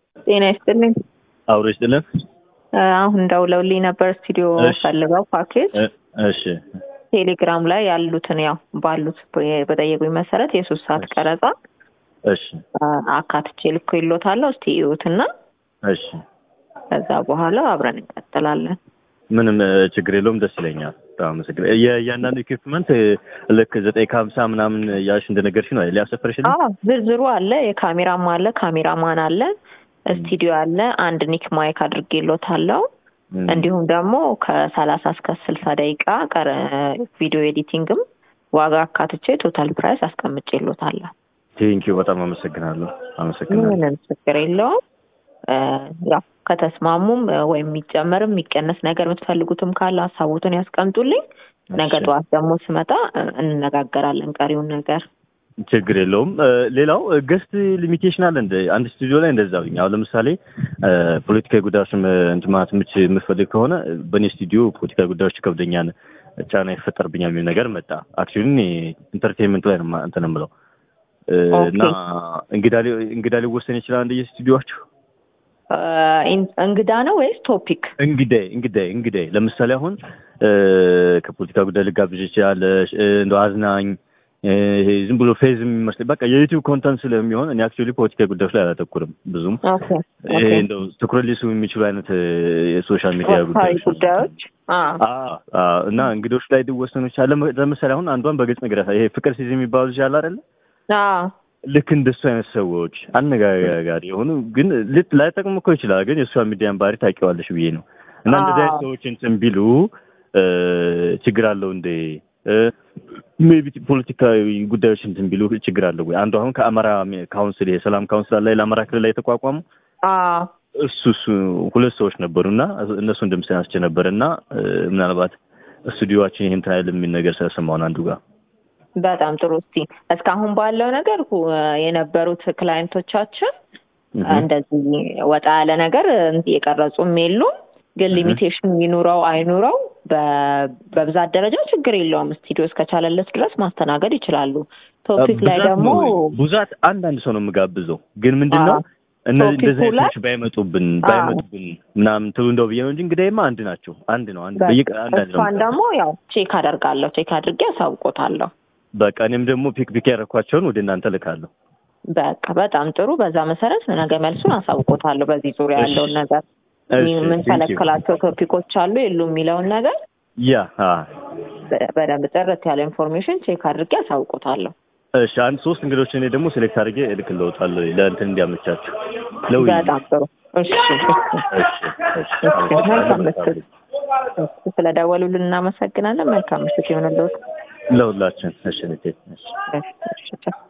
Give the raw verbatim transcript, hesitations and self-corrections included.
ጤና ይስጥልኝ። አብሮ ይስጥልን። አሁን ደውለውልኝ ነበር ስቱዲዮ ፈልገው ፓኬጅ። እሺ ቴሌግራም ላይ ያሉትን ያው ባሉት በጠየቁኝ መሰረት የሶስት ሰዓት ቀረጻ እሺ አካትቼ ልኬልዎታለሁ። እስቲ እዩትና እሺ ከዛ በኋላ አብረን እንቀጥላለን። ምንም ችግር የለውም። ደስ ይለኛል። ታመስግን የያንዳንዱ ኢኩዊፕመንት ልክ ዘጠኝ ከሀምሳ ምናምን ያሽ እንደነገርሽ ነው ሊያሰፈርሽልኝ? አዎ ዝርዝሩ አለ። የካሜራም አለ፣ ካሜራማን አለ፣ ስቱዲዮ አለ። አንድ ኒክ ማይክ አድርጌልዎታለሁ። እንዲሁም ደግሞ ከሰላሳ እስከ ስልሳ ደቂቃ ቀረ ቪዲዮ ኤዲቲንግም ዋጋ አካትቼ ቶታል ፕራይስ አስቀምጬልዎታለሁ። ቴንኪው በጣም አመሰግናለሁ። አመሰግናለሁ። ምንም ችግር የለውም። ያው ከተስማሙም ወይም የሚጨመርም የሚቀነስ ነገር የምትፈልጉትም ካለ ሀሳቦትን ያስቀምጡልኝ። ነገ ጠዋት ደግሞ ስመጣ እንነጋገራለን ቀሪውን ነገር። ችግር የለውም። ሌላው ገስት ሊሚቴሽን አለ እንደ አንድ ስቱዲዮ ላይ እንደዛው ነው። አሁን ለምሳሌ ፖለቲካዊ ጉዳዮች እንትማት ምች የምፈልግ ከሆነ በኔ ስቱዲዮ ፖለቲካዊ ጉዳዮች ከብደኛን ጫና ይፈጠርብኛል የሚል ነገር መጣ። አክቹዋሊ ኢንተርቴይንመንት ላይ ነው እንትን የምለው እና እንግዳ እንግዳ ሊወሰን ይችላል እንደ ስቱዲዮአችሁ እንግዳ ነው ወይስ ቶፒክ? እንግዳ እንግዳ እንግዳ ለምሳሌ አሁን ከፖለቲካ ጉዳይ ልጋብዥ ይችላል እንደ አዝናኝ ይሄ ዝም ብሎ ፌዝ የሚመስል በቃ የዩቲዩብ ኮንተንት ስለሚሆን እኔ አክቹዋሊ ፖለቲካ ጉዳዮች ላይ አላተኩርም ብዙም። ኦኬ ይሄ እንደው ትኩረት ሊስቡ የሚችሉ አይነት የሶሻል ሚዲያ ጉዳዮች ጉዳዮች አዎ እና እንግዶች ላይ ሊወሰኑ ይችላል። ለምሳሌ አሁን አንዷን በግልጽ ነገር ይሄ ፍቅር ሲዝ የሚባሉ ይችላል አይደል? አዎ ልክ እንደሱ አይነት ሰዎች አነጋጋሪ የሆኑ ግን ልት ላይጠቅሙ እኮ ይችላል ግን የሶሻል ሚዲያን ባህሪ ታውቂዋለሽ ብዬ ነው። እና እንደዚህ አይነት ሰዎች እንትን ቢሉ ችግር አለው እንደ ሜቢ ፖለቲካዊ ጉዳዮች እንትን ቢሉ ችግር አለው ወይ? አንዱ አሁን ከአማራ ካውንስል የሰላም ካውንስል ላይ ለአማራ ክልል ላይ የተቋቋሙ አዎ እሱ እሱ ሁለት ሰዎች ነበሩና እነሱ እንደምሰናስቸ ነበርና ምናልባት ስቱዲዮአችን ይሄን ታይል የሚል ነገር ስለሰማውን አንዱ ጋር በጣም ጥሩ። እስቲ እስካሁን ባለው ነገር የነበሩት ክላይንቶቻችን እንደዚህ ወጣ ያለ ነገር የቀረጹም የሉም። ግን ሊሚቴሽን ይኑረው አይኑረው በብዛት ደረጃ ችግር የለውም። ስቱዲዮ እስከቻለለት ድረስ ማስተናገድ ይችላሉ። ቶፒክ ላይ ደግሞ ብዛት አንዳንድ ሰው ነው የምጋብዘው። ግን ምንድነው እነዚህ እንደዚህ አይነቶች ባይመጡብን ባይመጡብን ምናምን ትሉ እንደው ብዬ ነው እንጂ እንግዲህማ አንድ ናቸው። አንድ ነው አንድ በየቀ አንዳንድ ነው። እሷን ደግሞ ያው ቼክ አደርጋለሁ። ቼክ አድርጌ አሳውቆታለሁ። በቃ እኔም ደግሞ ፒክ ፒክ ያረኳቸውን ወደ እናንተ ልካለሁ። በቃ በጣም ጥሩ። በዛ መሰረት ነገ መልሱን አሳውቆታለሁ። በዚህ ዙሪያ ያለውን ነገር ምን ተለከላቸው ቶፒኮች አሉ የሉም የሚለውን ነገር ያ አ በደንብ ጥርት ያለ ኢንፎርሜሽን ቼክ አድርጌ አሳውቆታለሁ። እሺ አንድ ሶስት እንግዶች እኔ ደግሞ ሴሌክት አድርጌ እልክልዎታለሁ ለእንትን እንዲያመቻችሁ። በጣም ጥሩ። እሺ እሺ ስለደወሉልን እናመሰግናለን። መልካም ምሽት ይሁንልዎት ለሁላችን። እሺ እሺ እሺ